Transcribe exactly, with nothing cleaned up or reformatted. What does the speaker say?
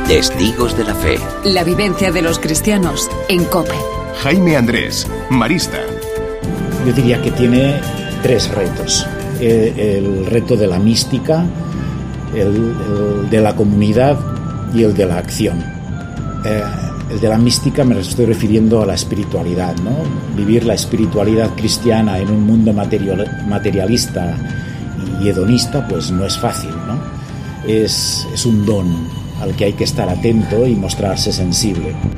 Testigos de la Fe. La vivencia de los cristianos en COPE. Jaime Andrés, marista. Yo diría que tiene tres retos. El, el reto de la mística, el, el de la comunidad y el de la acción. Eh, el de la mística me estoy refiriendo a la espiritualidad, ¿no? Vivir la espiritualidad cristiana en un mundo material, materialista y hedonista, pues no es fácil, ¿no? Es, es un don al que hay que estar atento y mostrarse sensible.